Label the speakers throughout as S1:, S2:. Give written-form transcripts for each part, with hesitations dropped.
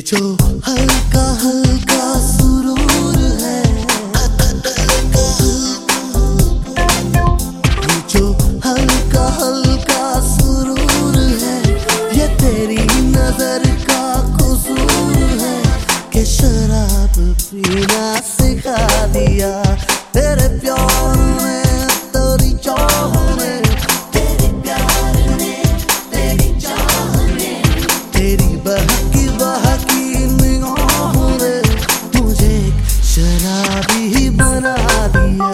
S1: जो हल्का हल्का सुरूर है, ये जो हल्का हल्का सुरूर है, ये तेरी नजर का कसूर है कि शराब पीना सिखा दिया तेरे प्यार ने, तेरी चाह ने, तेरे प्यार ने, तेरी चाह ने, तेरी बहकी बहकी निगाहों ने मुझे एक शराबी बना दिया।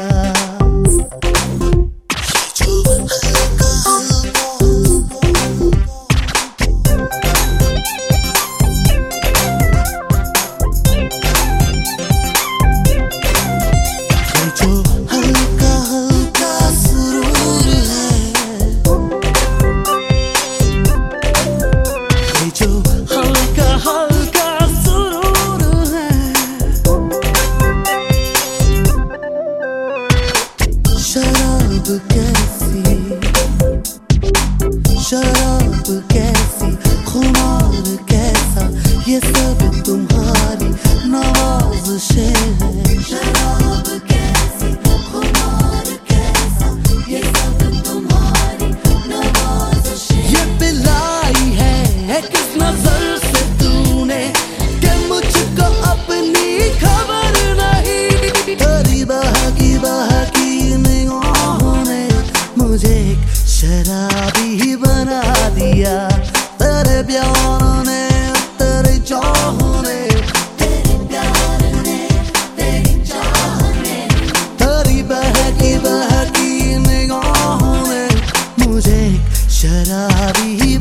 S1: शराब कैसी, खुमार कैसा, ये सब तुम्हारी नवाज़िशें हैं। शराब कैसी, खुमार कैसा, ये सब तुम्हारी नवाज़िशें। ये पिलाई है किस नजर से तूने कि मुझको अपनी खबर नहीं। तेरी बहकी बहकी निगाहों ने मुझे एक शराबी बना दिया। तेरे प्यार ने, तेरी चाह ने, तेरे प्यार ने, तेरी चाह ने, तेरी बहकी बहकी निगाहों ने मुझे एक शराबी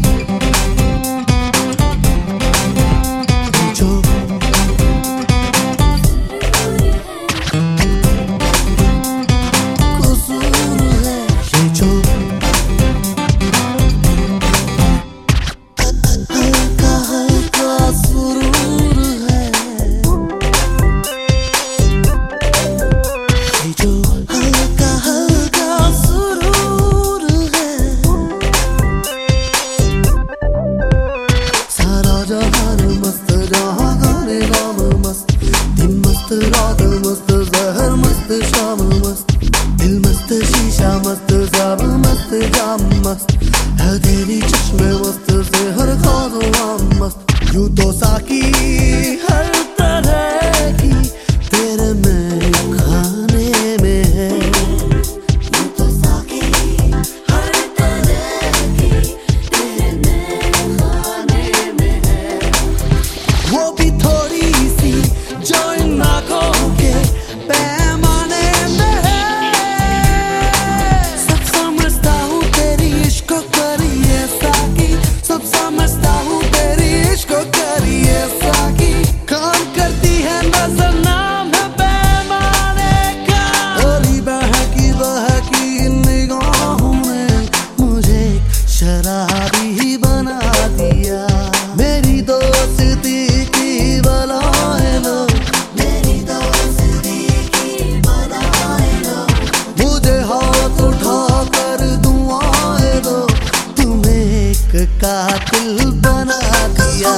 S1: रात मस्त, जहर मस्त, शाम मस्त, दिल मस्त, शीशा मस्त, ज़ाब मस्त, जाम मस्त है तेरी चश्मे मस्त, सेहर खाज़ो मस्त। यूं तो साकी हर तरह की तेरे में खाने में है। यूं तो साकी हर तरह की तेरे में खाने में है। वो भी थोड़ी सी जो इन आँखों के पैमाने में है। सब समझता हूँ तेरी इश्क करिए साकी, सब समझता हूँ तेरी इश्क करिए साकी। काम करती है नजर, नाम है पैमाने का। तेरी बहकी बहकी निगाहों ने मुझे एक शराबी बना दिया। मेरी दोस्ती की बलाएं लो, मेरी दोस्ती की बलाएं लो, मुझे हाथ उठा कर दुआएं दो, तुम्हें एक कातिल बना दिया।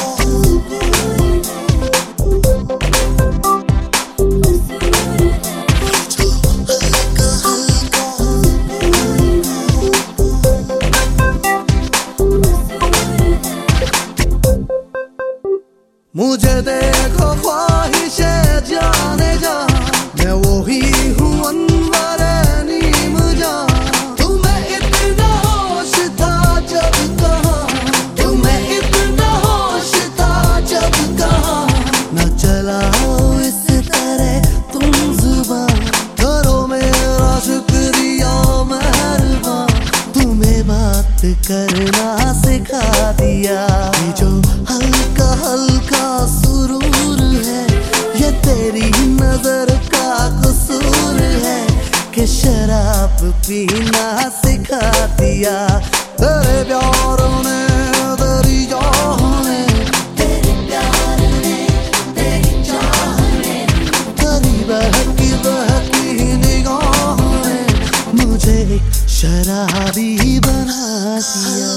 S1: मुझे देखो ख्वाहिशे जाने जा, मैं वही हूँ अनवर नीम जा। तुम्हें इतना होश था जब कहा, तुम्हें इतना होश था जब कहा, न चलाओ इस तरह तुम जुबान। करो मेरा शुक्रिया मेहरबान, तुम्हें बात करना सिखा दिया। ये जो हल्का हल्का सुरूर है, ये तेरी नजर का कसूर है कि शराब पीना सिखा दिया। तेरे प्यार ने, तेरी चाह ने, तेरे प्यार ने, तेरी चाह ने, तेरी बहकी बहकी निगाहों ने मुझे एक शराबी बना दिया।